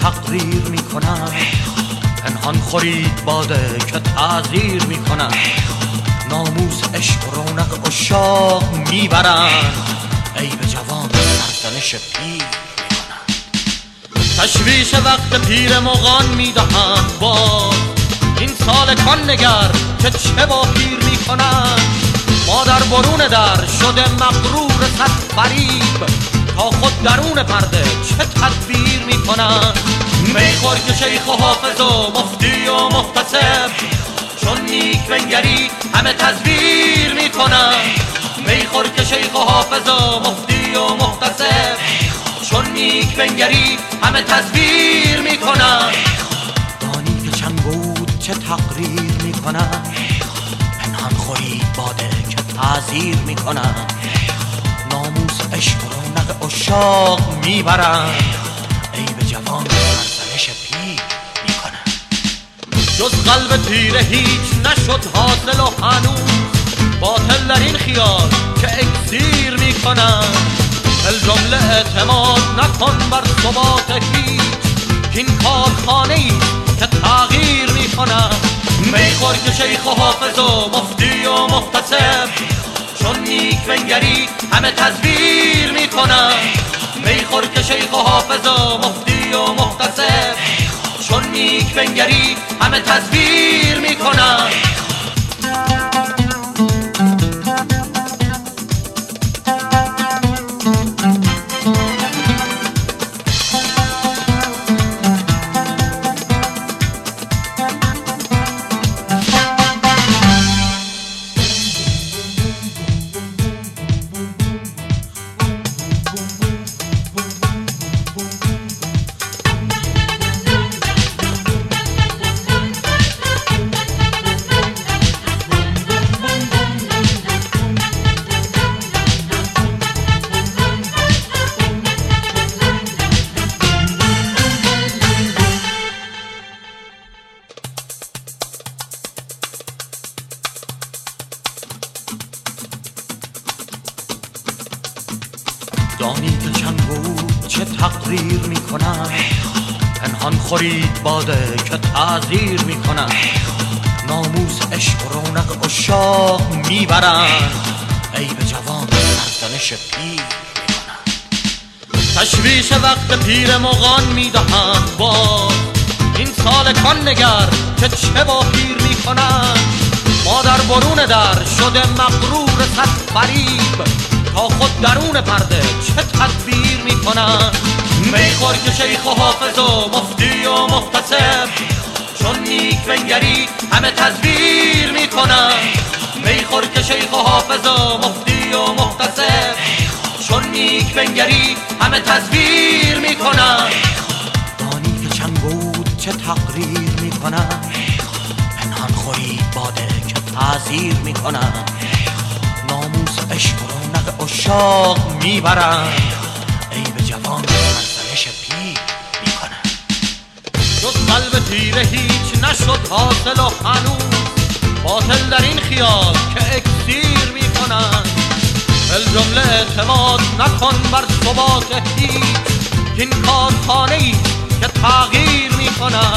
تقریر میکنن، پنهان خورید باده که تعذیر میکنن، ناموس عشق و رونق عشاق میبرن، عیب جوان سرزنش پیر میکنن، تشویش وقت پیر مغان میدهند باز، این سالکان نگر که چه با پیر میکنن، ما در برون در شده مغرور صد فریب، تا خود درون پرده چه تدبیر میکنن، میخور که شیخ و حافظ و مفتی و محتسب، چون نیک بنگری همه تزویر میکنن، میخور که شیخ و حافظ و مفتی و محتسب، چون نیک بنگری همه تزویر میکنن، دانی که چنگود چه تقریر میکنن، پنهان خورید باده که تعذیر میکنن، ناموس عشق و رونق عشاق میبرن، عیب جوان سرزنش پیر میکنن، جز قلب تیره هیچ نشد حاصل و هنوز، باطل در این خیال که اکسیر میکنن، الجمله اعتماد نکن بر ثبات هیچ، این کارخانه‌ای که تغییر میکنن، میخور که شیخ و حافظ و مفتی و محتسب، چون نیک بنگری همه تزویر میکنن، میخور که شیخ و حافظ و مفتی و محتسب، چون نیک بنگری همه تزویر میکنن. دانی که چنگود چه تقریر میکنن، پنهان خورید باده که تعذیر میکنن، ناموس عشق و رونق عشاق میبرن، عیب جوان سرزنش پیر میکنن، تشویش وقت پیر مغان میدهند باز، این سالکان نگر که چه با پیر میکنن، ما در برون در شده مغرور صد فریب، تا خود درون پرده چه تدبیر میکنن، میخور که شیخ و حافظ و مفتی و محتسب، چون نیک بنگری همه تزویر میکنن، میخور که شیخ و حافظ و مفتی و محتسب، چون نیک بنگری همه تزویر میکنن، دانی که چنگود چه تقریر میکنن، پنهان خورید باده که تعذیر میکنن، ناموس عشق و رونق عشاق میبرن، عیب جوان سرزنش پیر میکنن، جز قلب تیره هیچ نشد حاصل و هنوز، باطل در این خیال که اکسیر میکنن، الجمله اعتماد نکن بر ثبات هیچ، این کارخانه‌ای که تغییر میکنن،